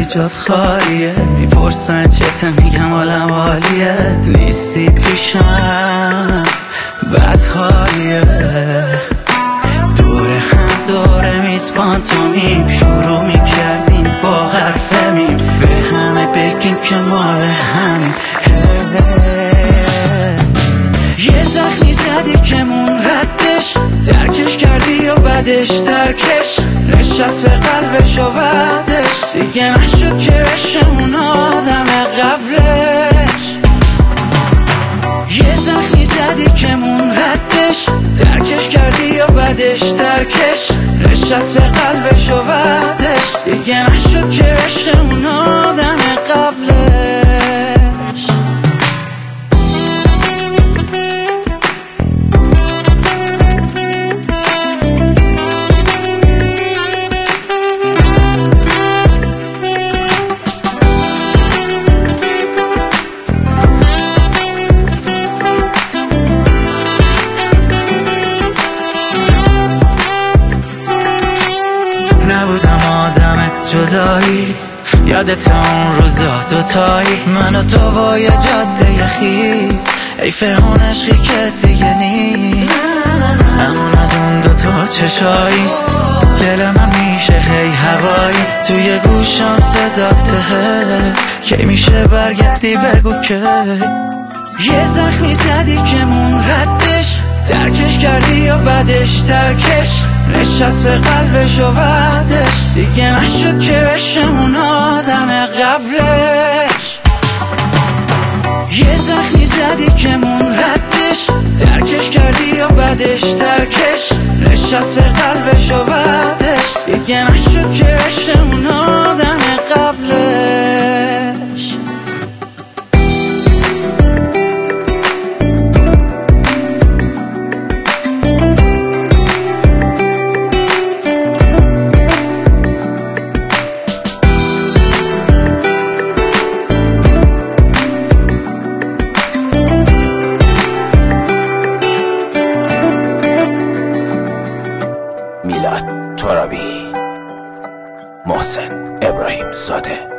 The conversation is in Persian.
جات خالیه. میپرسن چته میگم حالم عالیه. نیستی پیشم بد حالیه. دور هم دور میز پانتومیم شروع میکردیم با حرف میم. به همه بگیم که مال همیم. یه زخمی زدی که مون ردش، ترکش کردی یا بعدش ترکش نشست به قلبش و بعدش دیگه نشد که بشه اون آدم قبلش. یه زخمی زدی که مون ردش، ترکش کردی یا بعدش ترکش نشست به قلبش و بعدش دیگه نشد که بشه اون آدم قبلش. نبودم آدم جدایی، یادت اون روزا دوتایی من و تو با یه جاده خیز. حیف اون عشقی که دیگه نیست. همون از اون دوتا چشایی دل من میشه هی هوایی. توی گوشم صداته کی میشه برگردی بگو که. یه زخمی زدی که مون ردش، ترکش کردی یا بعدش ترکش نشست به قلبش و بعدش دیگه نشد که بشه اون آدم قبلش. یه زخمی زدی که مون ردش، ترکش کردی یا بعدش ترکش نشست به قلبش و بعدش دیگه نشد که بشه اون آدم قبلش. میلاد ترابی، محسن ابراهیم زاده.